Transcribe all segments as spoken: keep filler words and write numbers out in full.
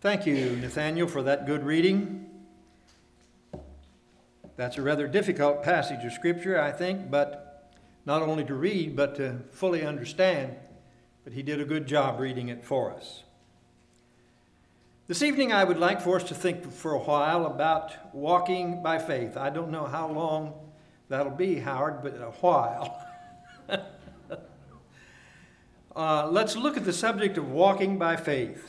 Thank you, Nathaniel, for that good reading. That's a rather difficult passage of Scripture, I think, but not only to read, but to fully understand. But he did a good job reading it for us. This evening, I would like for us to think for a while about walking by faith. I don't know how long that'll be, Howard, but a while. uh, let's look at the subject of walking by faith.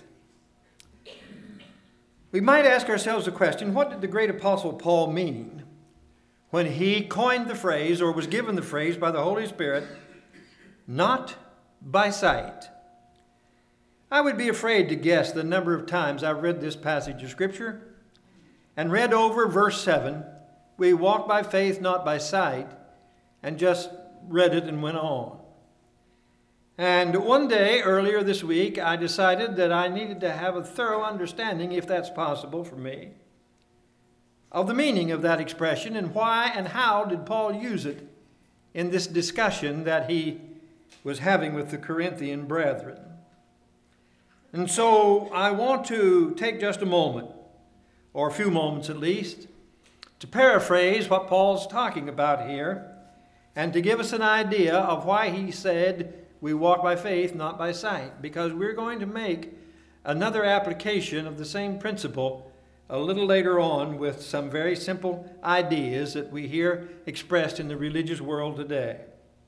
We might ask ourselves the question, what did the great apostle Paul mean when he coined the phrase, or was given the phrase by the Holy Spirit, not by sight? I would be afraid to guess the number of times I've read this passage of Scripture and read over verse seven, we walk by faith, not by sight, and just read it and went on. And one day, earlier this week, I decided that I needed to have a thorough understanding, if that's possible for me, of the meaning of that expression and why and how did Paul use it in this discussion that he was having with the Corinthian brethren. And so I want to take just a moment, or a few moments at least, to paraphrase what Paul's talking about here and to give us an idea of why he said we walk by faith, not by sight, because we're going to make another application of the same principle a little later on with some very simple ideas that we hear expressed in the religious world today.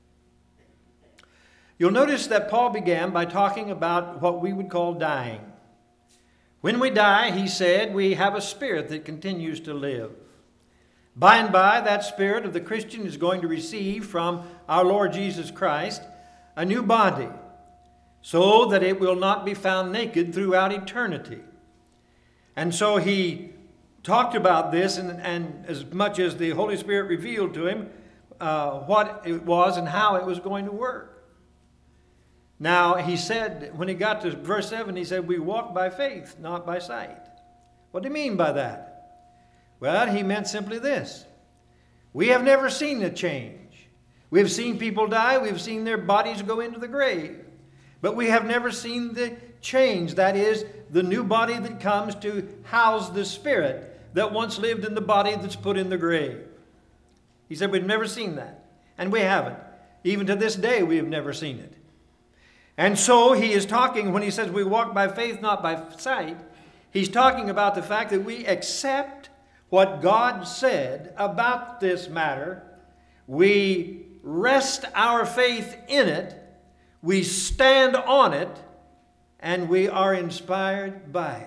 You'll notice that Paul began by talking about what we would call dying. When we die, he said, we have a spirit that continues to live. By and by, that spirit of the Christian is going to receive from our Lord Jesus Christ a new body, so that it will not be found naked throughout eternity. And so he talked about this, and, and as much as the Holy Spirit revealed to him uh, what it was and how it was going to work. Now, he said, when he got to verse seven, he said, we walk by faith, not by sight. What do you mean by that? Well, he meant simply this. We have never seen a change. We've seen people die. We've seen their bodies go into the grave. But we have never seen the change. That is, the new body that comes to house the spirit that once lived in the body that's put in the grave. He said we've never seen that. And we haven't. Even to this day, we have never seen it. And so he is talking, when he says we walk by faith, not by sight, he's talking about the fact that we accept what God said about this matter. We rest our faith in it, we stand on it, and we are inspired by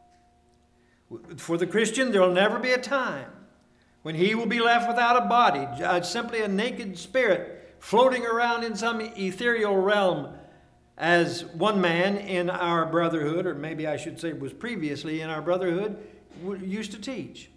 it. For the Christian, there will never be a time when he will be left without a body, uh, simply a naked spirit floating around in some ethereal realm, as one man in our brotherhood, or maybe I should say was previously in our brotherhood, used to teach.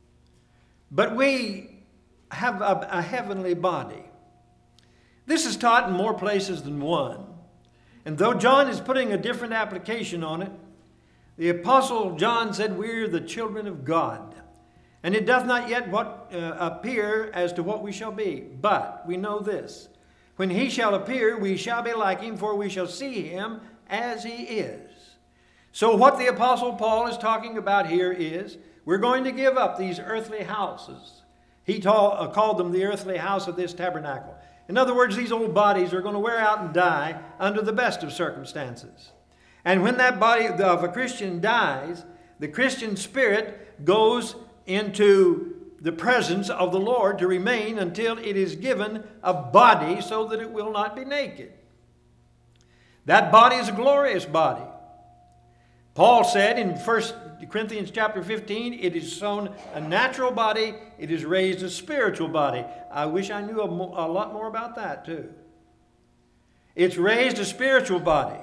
But we have a, a heavenly body. This is taught in more places than one. And though John is putting a different application on it, the Apostle John said, we're the children of God. And it doth not yet what uh, appear as to what we shall be. But we know this. When he shall appear, we shall be like him, for we shall see him as he is. So what the Apostle Paul is talking about here is, we're going to give up these earthly houses. He ta- uh, called them the earthly house of this tabernacle. In other words, these old bodies are going to wear out and die under the best of circumstances. And when that body of a Christian dies, the Christian spirit goes into the presence of the Lord to remain until it is given a body so that it will not be naked. That body is a glorious body. Paul said in First Corinthians chapter fifteen, it is sown a natural body, it is raised a spiritual body. I wish I knew a, mo- a lot more about that too. It's raised a spiritual body.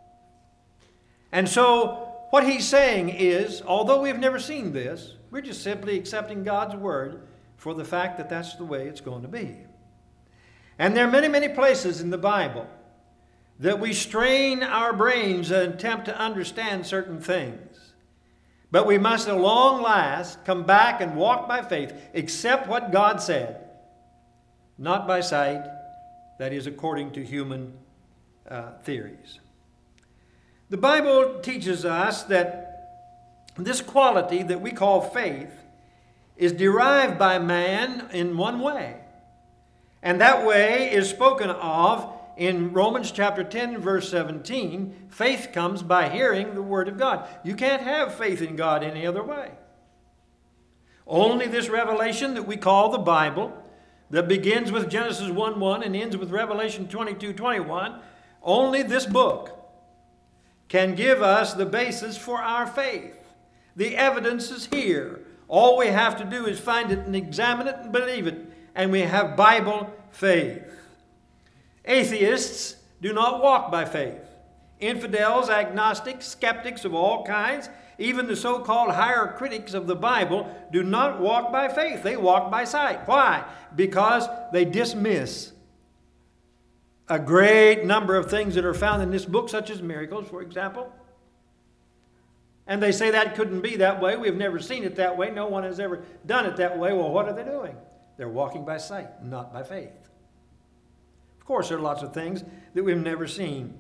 And so what he's saying is, although we've never seen this, we're just simply accepting God's word for the fact that that's the way it's going to be. And there are many, many places in the Bible that we strain our brains and attempt to understand certain things. But we must at long last come back and walk by faith, accept what God said, not by sight, that is according to human uh, theories. The Bible teaches us that This quality that we call faith is derived by man in one way. And that way is spoken of in Romans chapter ten, verse seventeen. Faith comes by hearing the Word of God. You can't have faith in God any other way. Only this revelation that we call the Bible, that begins with Genesis one one and ends with Revelation twenty-two twenty-one, only this book can give us the basis for our faith. The evidence is here. All we have to do is find it and examine it and believe it, and we have Bible faith. Atheists do not walk by faith. Infidels, agnostics, skeptics of all kinds, even the so-called higher critics of the Bible, do not walk by faith. They walk by sight. Why? Because they dismiss a great number of things that are found in this book, such as miracles, for example. And they say that couldn't be that way. We've never seen it that way. No one has ever done it that way. Well, what are they doing? They're walking by sight, not by faith. Of course, there are lots of things that we've never seen.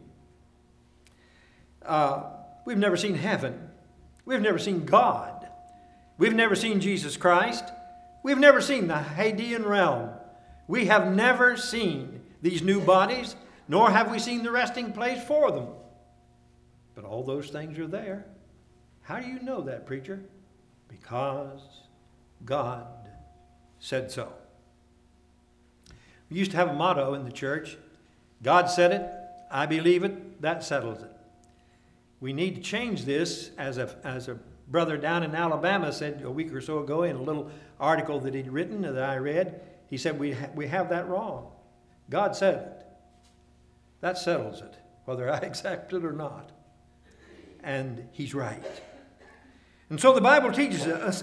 Uh, we've never seen heaven. We've never seen God. We've never seen Jesus Christ. We've never seen the Hadean realm. We have never seen these new bodies, nor have we seen the resting place for them. But all those things are there. How do you know that, preacher? Because God said so. We used to have a motto in the church: God said it, I believe it, that settles it. We need to change this, as a, as a brother down in Alabama said a week or so ago in a little article that he'd written that I read. He said, we, ha- we have that wrong. God said it. That settles it, whether I accept it or not. And he's right. And so the Bible teaches us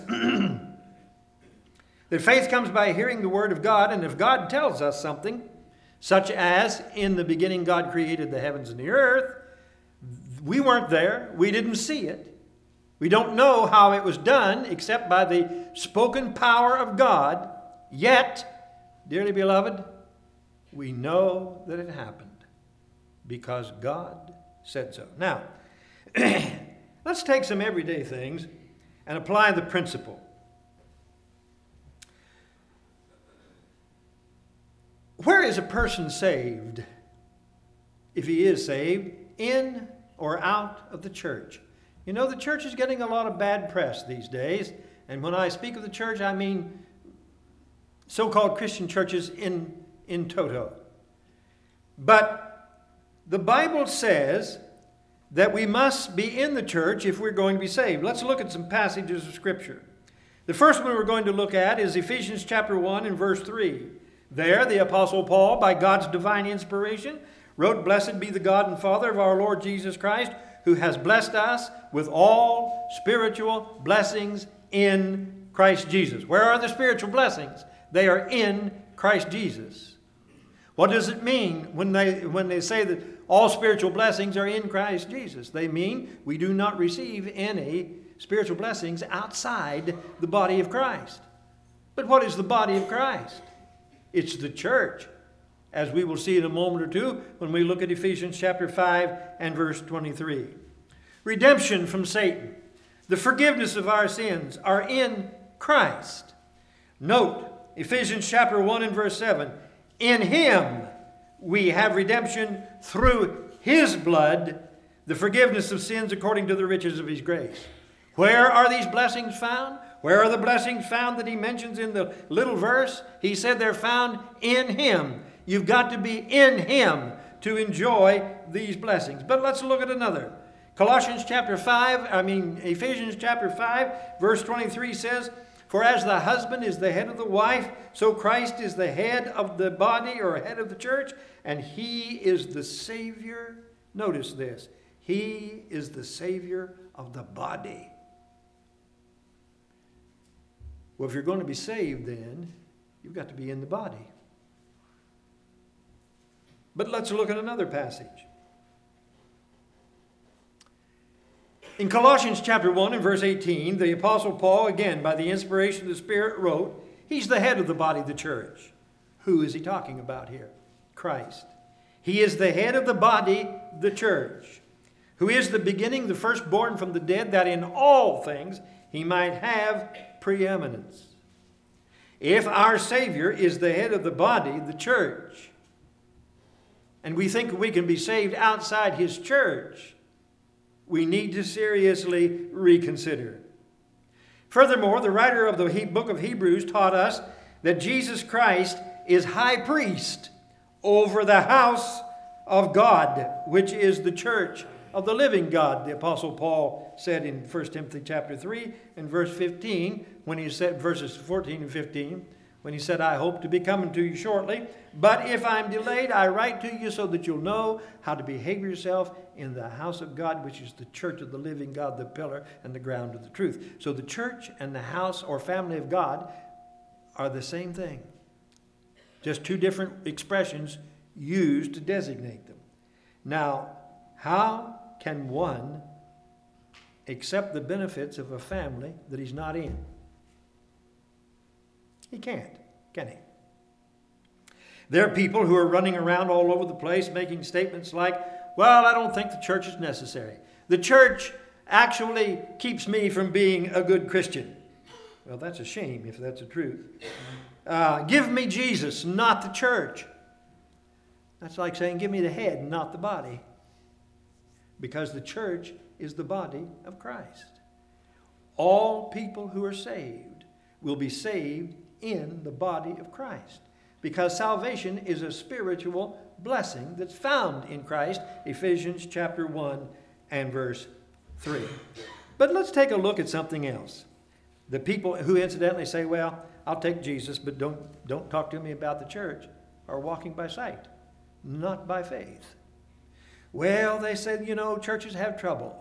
that faith comes by hearing the Word of God, and if God tells us something, such as in the beginning God created the heavens and the earth, we weren't there, we didn't see it, we don't know how it was done except by the spoken power of God, yet, dearly beloved, we know that it happened because God said so. Now, let's take some everyday things and apply the principle. Where is a person saved, if he is saved, in or out of the church? You know, the church is getting a lot of bad press these days. And when I speak of the church, I mean so-called Christian churches in, in toto. But the Bible says that we must be in the church if we're going to be saved. Let's look at some passages of Scripture. The first one we're going to look at is Ephesians chapter one and verse three. There, the Apostle Paul, by God's divine inspiration, wrote, "Blessed be the God and Father of our Lord Jesus Christ, who has blessed us with all spiritual blessings in Christ Jesus." Where are the spiritual blessings? They are in Christ Jesus. What does it mean when they, when they say that all spiritual blessings are in Christ Jesus? They mean we do not receive any spiritual blessings outside the body of Christ. But what is the body of Christ? It's the church, as we will see in a moment or two when we look at Ephesians chapter five and verse twenty-three. Redemption from Satan, the forgiveness of our sins are in Christ. Note Ephesians chapter one and verse seven. In him we have redemption through his blood, the forgiveness of sins according to the riches of his grace. Where are these blessings found? Where are the blessings found that he mentions in the little verse? He said they're found in him. You've got to be in him to enjoy these blessings. But let's look at another. Colossians chapter five, I mean Ephesians chapter five, verse twenty-three says, "For as the husband is the head of the wife, so Christ is the head of the body," or head of the church, "and he is the Savior." Notice this. He is the Savior of the body. Well, if you're going to be saved, then you've got to be in the body. But let's look at another passage. In Colossians chapter one and verse eighteen, the Apostle Paul, again, by the inspiration of the Spirit, wrote, he's the head of the body of the church. Who is he talking about here? Christ. He is the head of the body, the church, who is the beginning, the firstborn from the dead, that in all things he might have preeminence. If our Savior is the head of the body, the church, and we think we can be saved outside his church, we need to seriously reconsider. Furthermore, the writer of the book of Hebrews taught us that Jesus Christ is high priest over the house of God, which is the church of the living God. The Apostle Paul said in First Timothy chapter three and verse fifteen, when he said, verses fourteen and fifteen, when he said, I hope to be coming to you shortly, but if I'm delayed, I write to you so that you'll know how to behave yourself in the house of God, which is the church of the living God, the pillar and the ground of the truth. So the church and the house or family of God are the same thing. Just two different expressions used to designate them. Now, how can one accept the benefits of a family that he's not in? He can't, can he? There are people who are running around all over the place making statements like, well, I don't think the church is necessary. The church actually keeps me from being a good Christian. Well, that's a shame if that's the truth. Uh, give me Jesus, not the church. That's like saying, give me the head, not the body. Because the church is the body of Christ. All people who are saved will be saved in the body of Christ. Because salvation is a spiritual blessing that's found in Christ, Ephesians chapter one and verse three. But let's take a look at something else. The people who incidentally say, well, I'll take Jesus, but don't, don't talk to me about the church, are walking by sight, not by faith. Well, they said, you know, churches have trouble.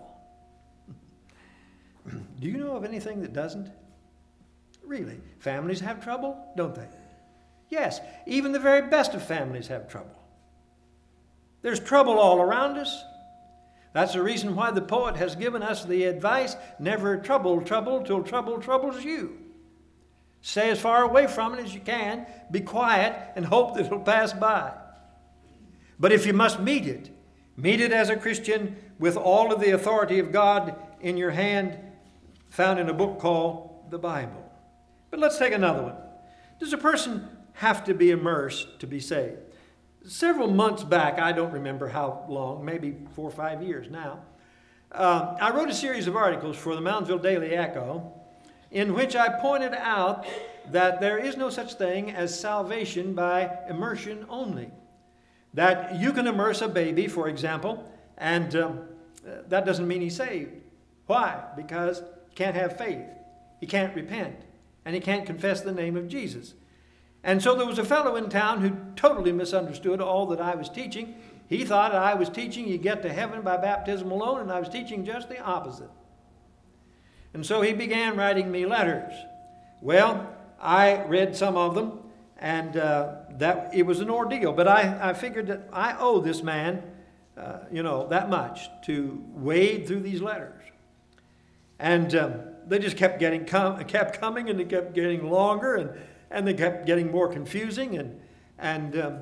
Do you know of anything that doesn't? Really? Families have trouble, don't they? Yes, even the very best of families have trouble. There's trouble all around us. That's the reason why the poet has given us the advice, never trouble trouble till trouble troubles you. Stay as far away from it as you can, be quiet, and hope that it'll pass by. But if you must meet it, meet it as a Christian with all of the authority of God in your hand, found in a book called the Bible. But let's take another one. Does a person have to be immersed to be saved? Several months back, I don't remember how long, maybe four or five years now, uh, I wrote a series of articles for the Moundsville Daily Echo in which I pointed out that there is no such thing as salvation by immersion only. That you can immerse a baby, for example, and um, that doesn't mean he's saved. Why? Because he can't have faith. He can't repent. And he can't confess the name of Jesus. And so there was a fellow in town who totally misunderstood all that I was teaching. He thought I was teaching you get to heaven by baptism alone, and I was teaching just the opposite. And so he began writing me letters. Well, I read some of them, and uh, that it was an ordeal. But I, I figured that I owe this man, uh, you know, that much to wade through these letters. And um, they just kept getting com- kept coming, and they kept getting longer, and and they kept getting more confusing. And and um,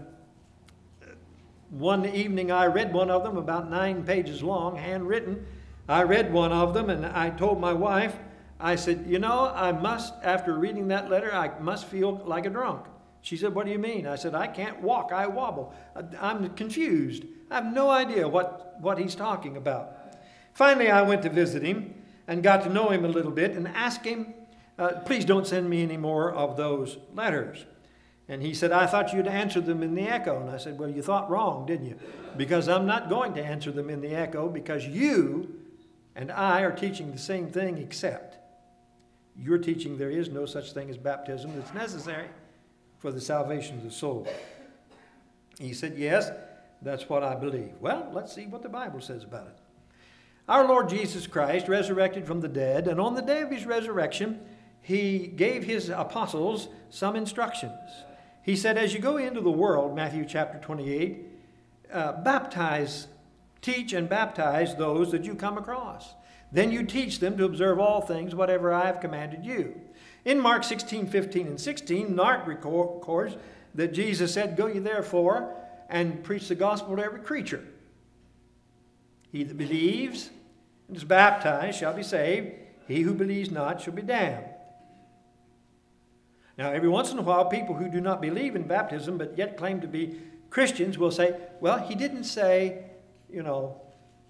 one evening I read one of them, about nine pages long, handwritten. I read one of them, and I told my wife, I said, you know, I must, after reading that letter, I must feel like a drunk. She said, what do you mean? I said, I can't walk, I wobble. I'm confused. I have no idea what, what he's talking about. Finally, I went to visit him and got to know him a little bit and asked him, uh, please don't send me any more of those letters. And he said, I thought you'd answer them in the Echo. And I said, well, you thought wrong, didn't you? Because I'm not going to answer them in the Echo, because you and I are teaching the same thing, except you're teaching there is no such thing as baptism that's necessary for the salvation of the soul. He said, yes, that's what I believe. Well, let's see what the Bible says about it. Our Lord Jesus Christ resurrected from the dead, and on the day of his resurrection, he gave his apostles some instructions. He said, as you go into the world, Matthew chapter twenty-eight, uh, baptize, teach and baptize those that you come across. Then you teach them to observe all things, whatever I have commanded you. In Mark sixteen, fifteen, and sixteen, Mark records that Jesus said, go ye therefore and preach the gospel to every creature. He that believes and is baptized shall be saved. He who believes not shall be damned. Now, every once in a while, people who do not believe in baptism but yet claim to be Christians will say, well, he didn't say, you know,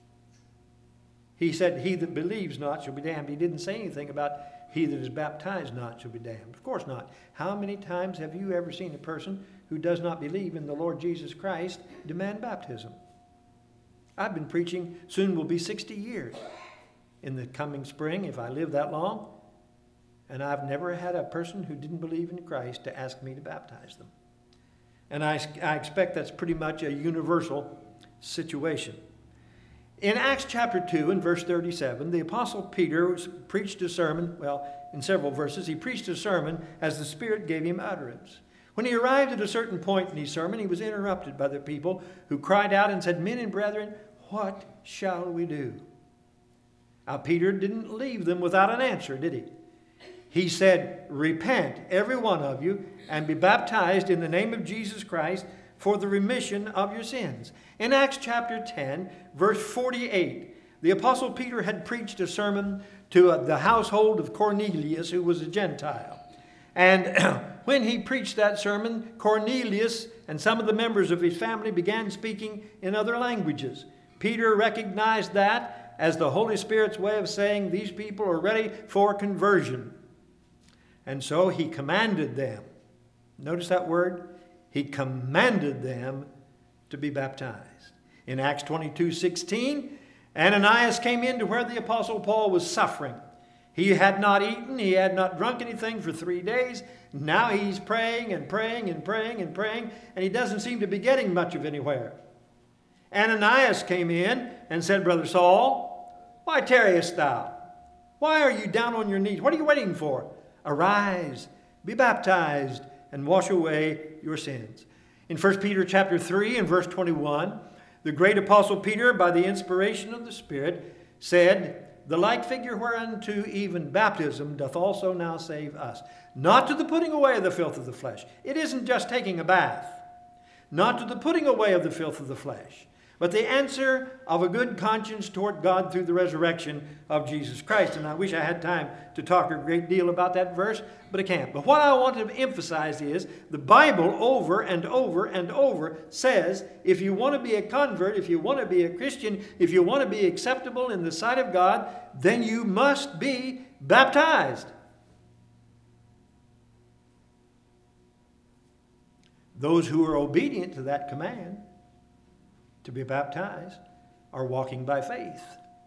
he said, he that believes not shall be damned. He didn't say anything about he that is baptized not shall be damned. Of course not. How many times have you ever seen a person who does not believe in the Lord Jesus Christ demand baptism? I've been preaching, soon will be sixty years in the coming spring, if I live that long. And I've never had a person who didn't believe in Christ to ask me to baptize them. And I, I expect that's pretty much a universal situation. In Acts chapter two and verse thirty-seven, the Apostle Peter preached a sermon, well, in several verses, he preached a sermon as the Spirit gave him utterance. When he arrived at a certain point in his sermon, he was interrupted by the people who cried out and said, "Men and brethren, what shall we do?" Now, Peter didn't leave them without an answer, did he? He said, "Repent, every one of you, and be baptized in the name of Jesus Christ for the remission of your sins." In Acts chapter ten, verse forty-eight, the Apostle Peter had preached a sermon to uh, the household of Cornelius, who was a Gentile. And when he preached that sermon, Cornelius and some of the members of his family began speaking in other languages. Peter recognized that as the Holy Spirit's way of saying these people are ready for conversion. And so he commanded them. Notice that word? He commanded them to be baptized. In Acts twenty-two sixteen, Ananias came in to where the Apostle Paul was suffering. He had not eaten, he had not drunk anything for three days. Now he's praying and praying and praying and praying, and he doesn't seem to be getting much of anywhere. Ananias came in and said, "Brother Saul, why tarriest thou? Why are you down on your knees? What are you waiting for? Arise, be baptized, and wash away your sins." In First Peter chapter three and verse twenty-one, the great apostle Peter, by the inspiration of the Spirit, said, "The like figure whereunto even baptism doth also now save us, not to the putting away of the filth of the flesh." It isn't just taking a bath. Not to the putting away of the filth of the flesh, but the answer of a good conscience toward God through the resurrection of Jesus Christ. And I wish I had time to talk a great deal about that verse, but I can't. But what I want to emphasize is the Bible over and over and over says if you want to be a convert, if you want to be a Christian, if you want to be acceptable in the sight of God, then you must be baptized. Those who are obedient to that command to be baptized are walking by faith.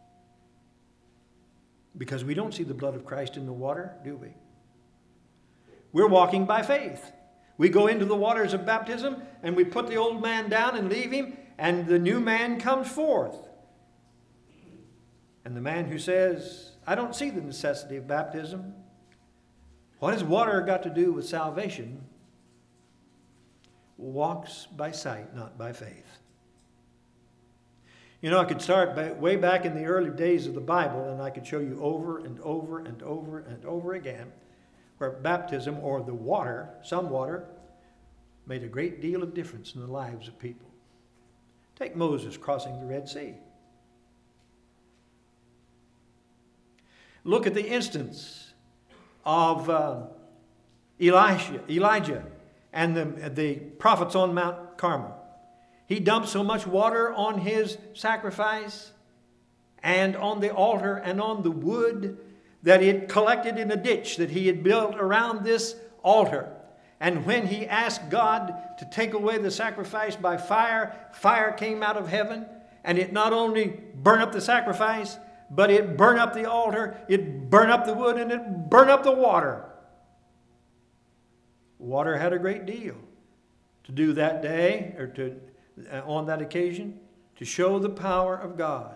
Because we don't see the blood of Christ in the water, do we? We're walking by faith. We go into the waters of baptism and we put the old man down and leave him, and the new man comes forth. And the man who says, "I don't see the necessity of baptism. What has water got to do with salvation?" walks by sight, not by faith. You know, I could start by, way back in the early days of the Bible, and I could show you over and over and over and over again where baptism, or the water, some water, made a great deal of difference in the lives of people. Take Moses crossing the Red Sea. Look at the instance of uh, Elisha, Elijah and the, the prophets on Mount Carmel. He dumped so much water on his sacrifice and on the altar and on the wood that it collected in a ditch that he had built around this altar. And when he asked God to take away the sacrifice by fire, fire came out of heaven, and it not only burned up the sacrifice, but it burned up the altar, it burned up the wood, and it burned up the water. Water had a great deal to do that day, or to uh, on that occasion, to show the power of God.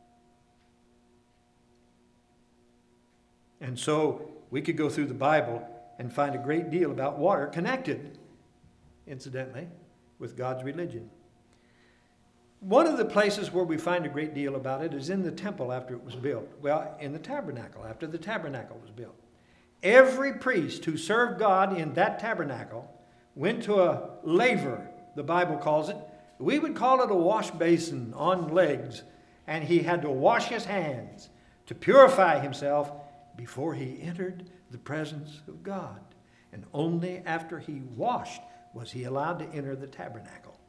And so we could go through the Bible and find a great deal about water connected, incidentally, with God's religion. One of the places where we find a great deal about it is in the temple after it was built. Well, in the tabernacle, after the tabernacle was built. Every priest who served God in that tabernacle went to a laver, the Bible calls it. We would call it a wash basin on legs. and he had to wash his hands to purify himself before he entered the presence of God. And only after he washed was he allowed to enter the tabernacle.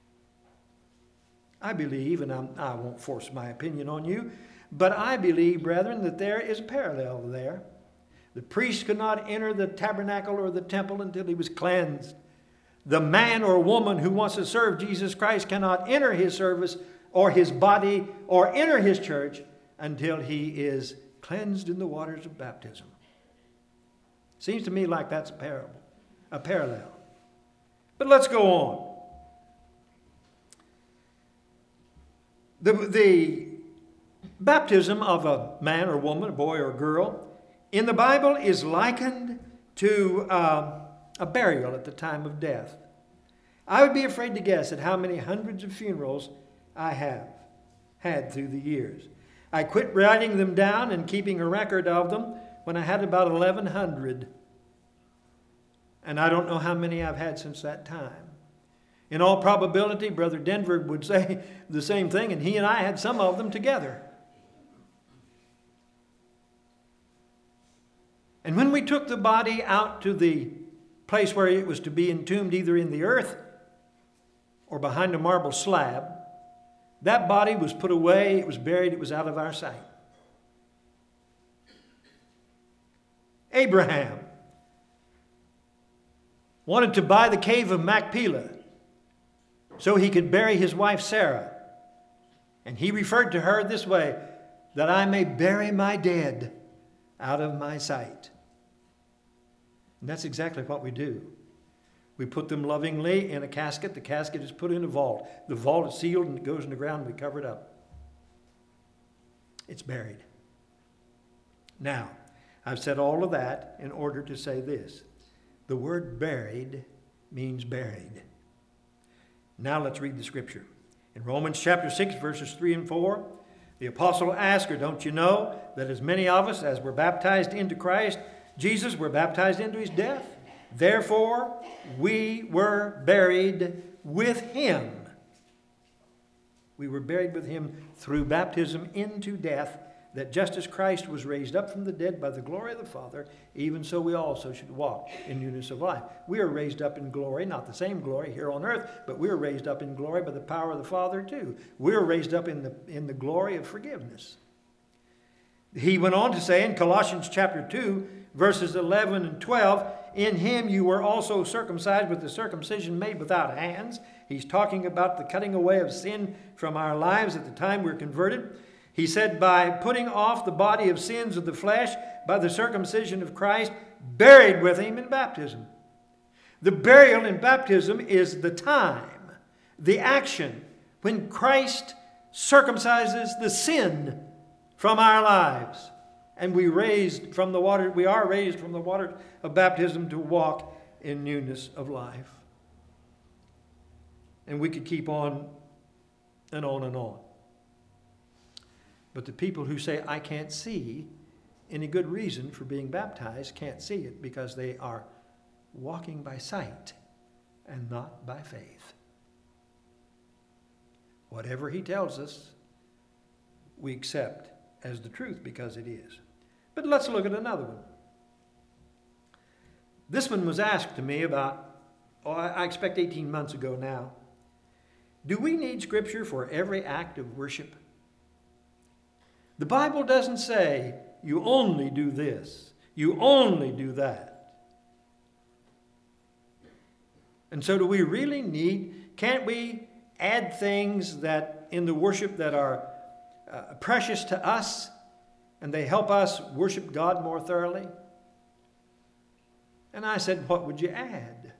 I believe, and I'm, I won't force my opinion on you, but I believe, brethren, that there is a parallel there. The priest could not enter the tabernacle or the temple until he was cleansed. The man or woman who wants to serve Jesus Christ cannot enter his service or his body or enter his church until he is cleansed in the waters of baptism. Seems to me like that's a parable, a parallel. But let's go on. The, the baptism of a man or woman, a boy or girl, in the Bible is likened to uh, a burial at the time of death. I would be afraid to guess at how many hundreds of funerals I have had through the years. I quit writing them down and keeping a record of them when I had about eleven hundred. And I don't know how many I've had since that time. In all probability, Brother Denver would say the same thing, and he and I had some of them together. And when we took the body out to the place where it was to be entombed, either in the earth or behind a marble slab, that body was put away, it was buried, it was out of our sight. Abraham wanted to buy the cave of Machpelah so he could bury his wife Sarah. And he referred to her this way, that I may bury my dead out of my sight. And that's exactly what we do. We put them lovingly in a casket. The casket is put in a vault. The vault is sealed and it goes in the ground and we cover it up. It's buried. Now, I've said all of that in order to say this. The word buried means buried. Now let's read the scripture. In Romans chapter six, verses three and four, the apostle asked her, don't you know that as many of us as were baptized into Christ Jesus were baptized into his death? Therefore, we were buried with him. We were buried with him through baptism into death, that just as Christ was raised up from the dead by the glory of the Father, even so we also should walk in newness of life. We are raised up in glory, not the same glory here on earth, but we are raised up in glory by the power of the Father too. We are raised up in the, in the glory of forgiveness. He went on to say in Colossians chapter two, verses eleven and twelve, in him you were also circumcised with the circumcision made without hands. He's talking about the cutting away of sin from our lives at the time we're converted. He said, by putting off the body of sins of the flesh by the circumcision of Christ, buried with him in baptism. The burial in baptism is the time, the action, when Christ circumcises the sin from our lives. And we raised from the water, we are raised from the water of baptism to walk in newness of life. And we could keep on and on and on. But the people who say, I can't see any good reason for being baptized, can't see it because they are walking by sight and not by faith. Whatever he tells us, we accept as the truth because it is. But let's look at another one. This one was asked to me about, oh, I expect eighteen months ago now. Do we need Scripture for every act of worship? The Bible doesn't say you only do this, you only do that. And so do we really need, can't we add things that in the worship that are uh, precious to us and they help us worship God more thoroughly? And I said, what would you add?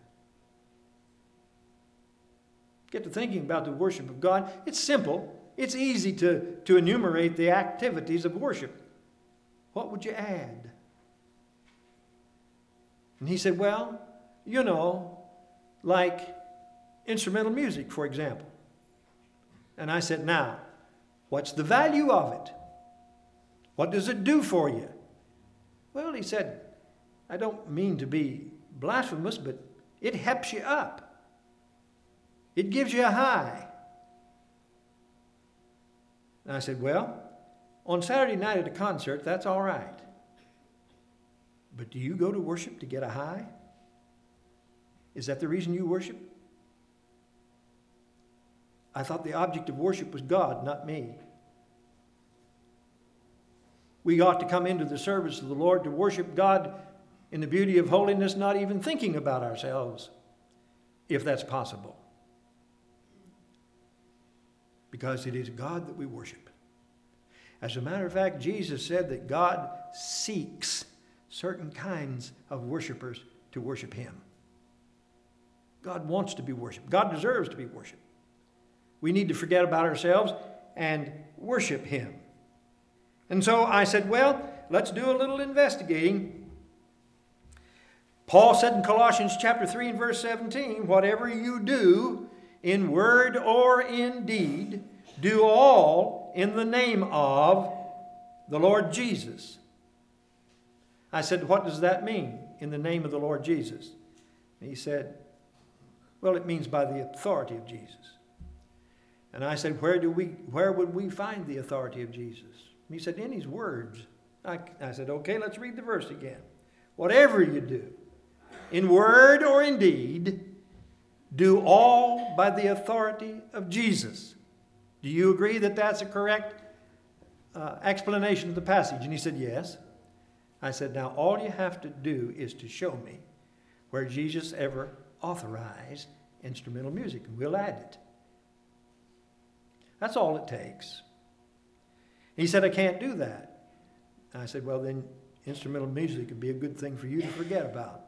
Get to thinking about the worship of God. It's simple. It's easy to, to enumerate the activities of worship. What would you add? And he said, well, you know, like instrumental music, for example. And I said, now, what's the value of it? What does it do for you? Well, he said, I don't mean to be blasphemous, but it helps you up. It gives you a high. And I said, well, on Saturday night at a concert, that's all right. But do you go to worship to get a high? Is that the reason you worship? I thought the object of worship was God, not me. We ought to come into the service of the Lord to worship God in the beauty of holiness, not even thinking about ourselves, if that's possible. Because it is God that we worship. As a matter of fact, Jesus said that God seeks certain kinds of worshipers to worship Him. God wants to be worshiped. God deserves to be worshiped. We need to forget about ourselves and worship Him. And so I said, well, let's do a little investigating. Paul said in Colossians chapter three and verse seventeen, whatever you do in word or in deed, do all in the name of the Lord Jesus. I said, what does that mean, in the name of the Lord Jesus? And he said, well, it means by the authority of Jesus. And I said, where do we, where would we find the authority of Jesus? And he said, in His words. I, I said, okay, let's read the verse again. Whatever you do, in word or in deed, do all by the authority of Jesus. Do you agree that that's a correct uh, explanation of the passage? And he said, yes. I said, now all you have to do is to show me where Jesus ever authorized instrumental music, and we'll add it. That's all it takes. He said, I can't do that. And I said, well, then instrumental music would be a good thing for you to forget about.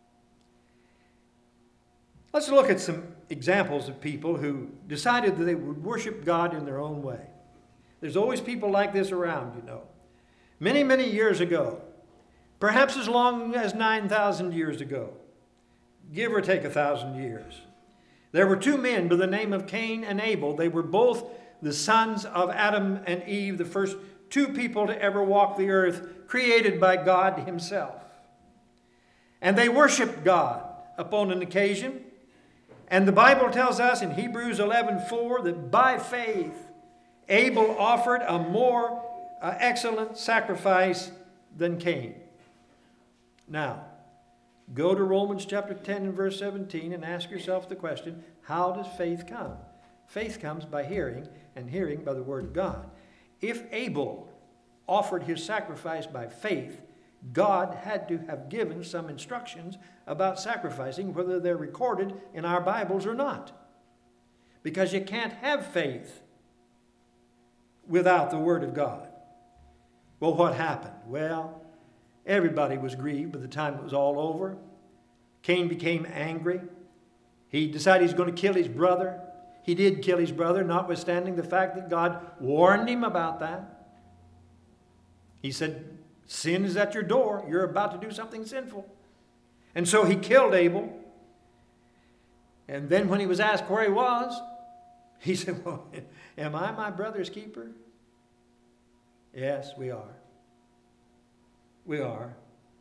Let's look at some examples of people who decided that they would worship God in their own way. There's always people like this around, you know. Many, many years ago, perhaps as long as nine thousand years ago, give or take a thousand years, there were two men by the name of Cain and Abel. They were both the sons of Adam and Eve, the first two people to ever walk the earth, created by God Himself. And they worshiped God upon an occasion. And the Bible tells us in Hebrews eleven four that by faith Abel offered a more uh, excellent sacrifice than Cain. Now, go to Romans chapter ten and verse seventeen and ask yourself the question, how does faith come? Faith comes by hearing, and hearing by the Word of God. If Abel offered his sacrifice by faith, God had to have given some instructions about sacrificing, whether they're recorded in our Bibles or not. Because you can't have faith without the Word of God. Well, what happened? Well, everybody was grieved by the time it was all over. Cain became angry. He decided he's going to kill his brother. He did kill his brother, notwithstanding the fact that God warned him about that. He said, sin is at your door. You're about to do something sinful. And so he killed Abel. And then when he was asked where he was, he said, well, am I my brother's keeper? Yes, we are. We are.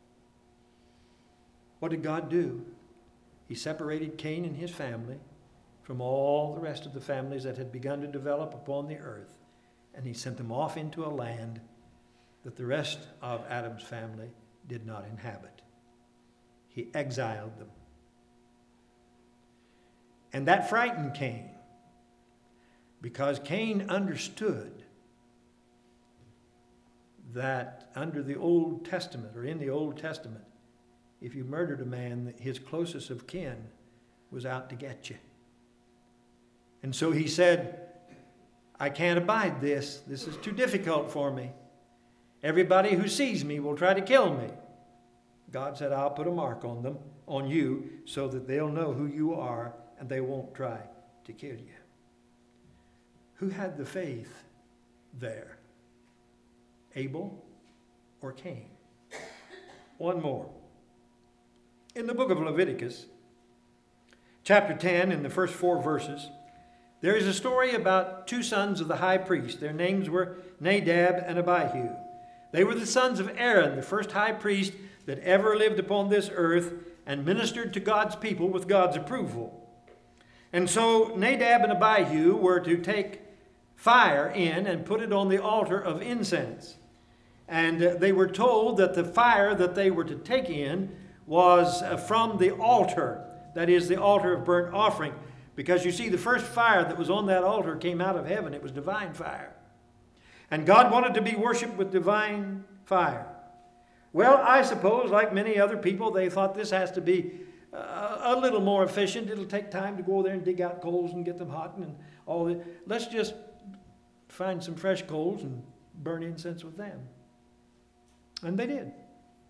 What did God do? He separated Cain and his family from all the rest of the families that had begun to develop upon the earth. And He sent them off into a land that the rest of Adam's family did not inhabit. He exiled them. And that frightened Cain, because Cain understood that under the Old Testament, or in the Old Testament, if you murdered a man, his closest of kin was out to get you. And so he said, I can't abide this. This is too difficult for me. Everybody who sees me will try to kill me. God said, I'll put a mark on them, on you, so that they'll know who you are and they won't try to kill you. Who had the faith there? Abel or Cain? One more. In the book of Leviticus, chapter ten, in the first four verses, there is a story about two sons of the high priest. Their names were Nadab and Abihu. They were the sons of Aaron, the first high priest that ever lived upon this earth and ministered to God's people with God's approval. And so Nadab and Abihu were to take fire in and put it on the altar of incense. And uh, they were told that the fire that they were to take in was uh, from the altar, that is, the altar of burnt offering. Because you see, the first fire that was on that altar came out of heaven. It was divine fire. And God wanted to be worshiped with divine fire. Well, I suppose, like many other people, they thought this has to be uh, a little more efficient. It'll take time to go there and dig out coals and get them hot and all that. Let's just find some fresh coals and burn incense with them. And they did.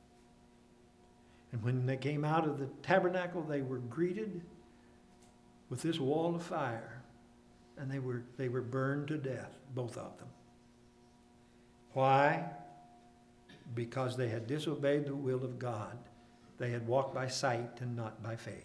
And when they came out of the tabernacle, they were greeted with this wall of fire. And they were, they were burned to death, both of them. Why? Because they had disobeyed the will of God. They had walked by sight and not by faith.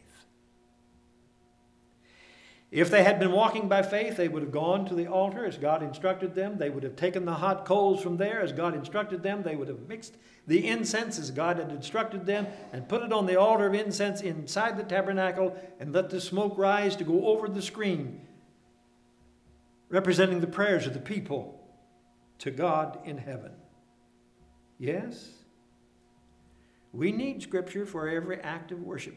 If they had been walking by faith, they would have gone to the altar as God instructed them. They would have taken the hot coals from there as God instructed them. They would have mixed the incense as God had instructed them and put it on the altar of incense inside the tabernacle and let the smoke rise to go over the screen, representing the prayers of the people to God in heaven. Yes, we need Scripture for every act of worship.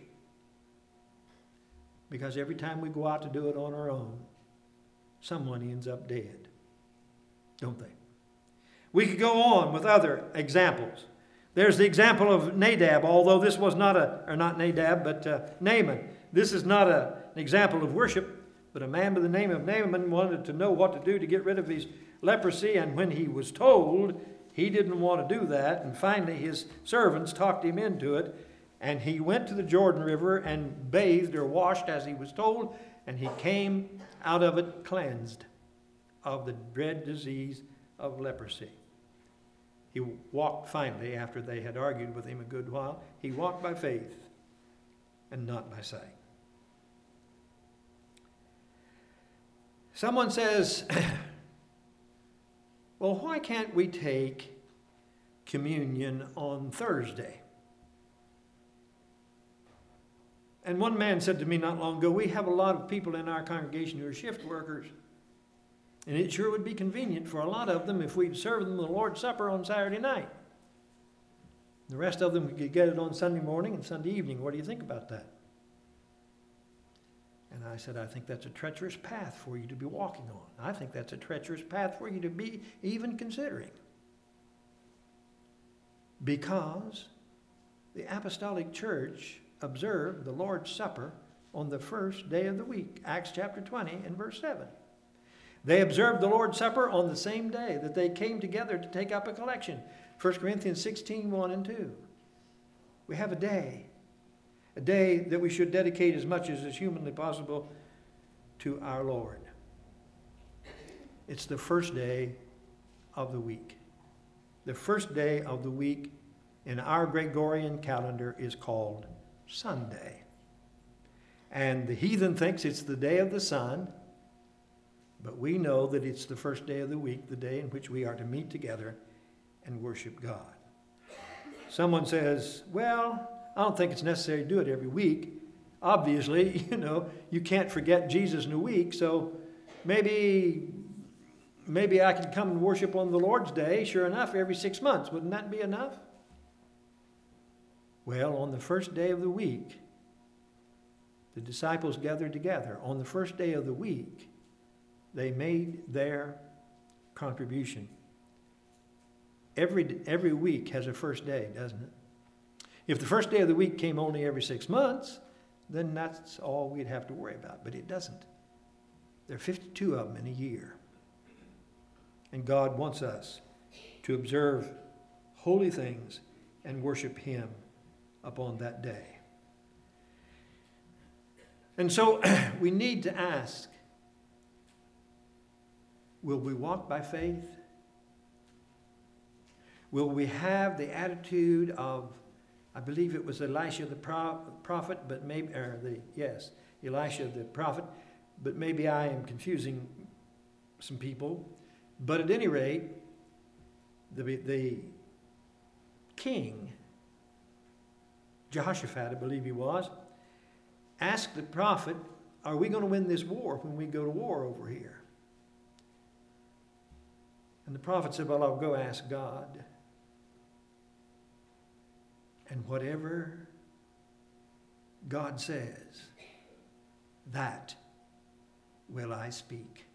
Because every time we go out to do it on our own, someone ends up dead. Don't they? We could go on with other examples. There's the example of Nadab, although this was not a, or not Nadab, but uh, Naaman. This is not a, an example of worship, but a man by the name of Naaman wanted to know what to do to get rid of his leprosy, and when he was told, he didn't want to do that, and finally his servants talked him into it, and he went to the Jordan River and bathed or washed as he was told, and he came out of it cleansed of the dread disease of leprosy. He walked finally, after they had argued with him a good while, he walked by faith and not by sight. Someone says, well, why can't we take communion on Thursday? And one man said to me not long ago, we have a lot of people in our congregation who are shift workers. And it sure would be convenient for a lot of them if we'd serve them the Lord's Supper on Saturday night. The rest of them could get it on Sunday morning and Sunday evening. What do you think about that? And I said, I think that's a treacherous path for you to be walking on. I think that's a treacherous path for you to be even considering. Because the Apostolic Church observed the Lord's Supper on the first day of the week. Acts chapter twenty and verse seven. They observed the Lord's Supper on the same day that they came together to take up a collection. First Corinthians sixteen, one and two. We have a day. A day that we should dedicate as much as is humanly possible to our Lord. It's the first day of the week. The first day of the week in our Gregorian calendar is called Sunday. And the heathen thinks it's the day of the sun, but we know that it's the first day of the week, the day in which we are to meet together and worship God. Someone says, well, I don't think it's necessary to do it every week. Obviously, you know, you can't forget Jesus in a week, so maybe, maybe I could come and worship on the Lord's Day, sure enough, every six months. Wouldn't that be enough? Well, on the first day of the week, the disciples gathered together. On the first day of the week, they made their contribution. Every, every week has a first day, doesn't it? If the first day of the week came only every six months, then that's all we'd have to worry about. But it doesn't. There are fifty-two of them in a year. And God wants us to observe holy things and worship Him upon that day. And so we need to ask, will we walk by faith? Will we have the attitude of, I believe it was Elisha the prophet, but maybe, or the, yes, Elisha the prophet, but maybe I am confusing some people. But at any rate, the, the king, Jehoshaphat, I believe he was, asked the prophet, are we going to win this war when we go to war over here? And the prophet said, well, I'll go ask God. And whatever God says, that will I speak.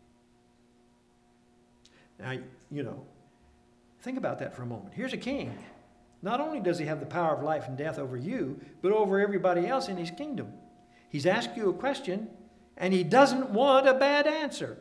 Now, you know, think about that for a moment. Here's a king. Not only does he have the power of life and death over you, but over everybody else in his kingdom. He's asked you a question, and he doesn't want a bad answer.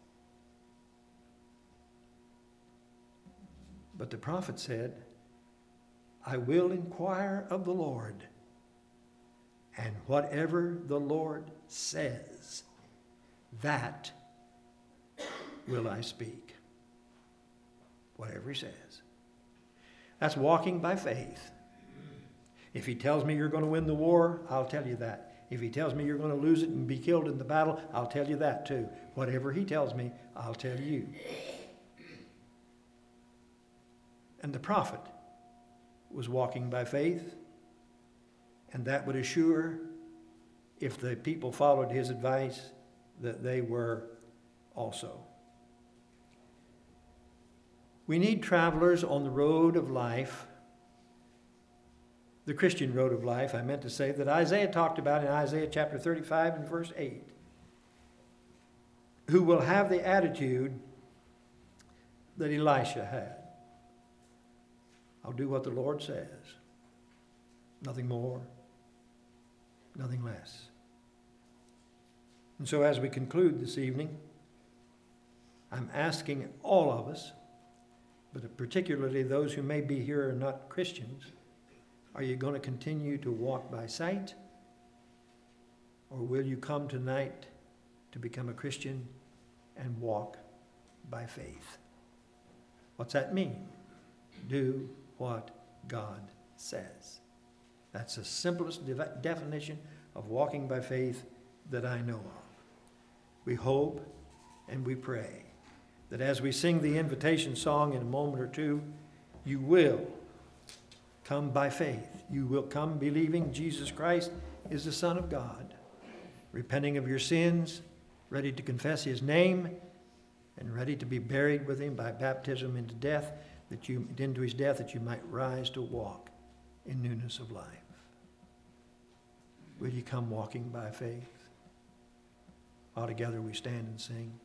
But the prophet said, I will inquire of the Lord, and whatever the Lord says, that will I speak. Whatever he says. That's walking by faith. If he tells me you're going to win the war, I'll tell you that. If he tells me you're going to lose it and be killed in the battle, I'll tell you that too. Whatever he tells me, I'll tell you. And the prophet was walking by faith, and that would assure, if the people followed his advice, that they were also. We need travelers on the road of life, the Christian road of life, I meant to say, that Isaiah talked about in Isaiah chapter thirty-five and verse eight, who will have the attitude that Elisha had. I'll do what the Lord says. Nothing more, nothing less. And so as we conclude this evening, I'm asking all of us, but particularly those who may be here and not Christians, are you going to continue to walk by sight? Or will you come tonight to become a Christian and walk by faith? What's that mean? Do what God says. That's the simplest de- definition of walking by faith that I know of. We hope and we pray that as we sing the invitation song in a moment or two, you will come by faith. You will come believing Jesus Christ is the Son of God, repenting of your sins, ready to confess his name, and ready to be buried with him by baptism into death, that you into his death, that you might rise to walk in newness of life. Will you come walking by faith? All together we stand and sing.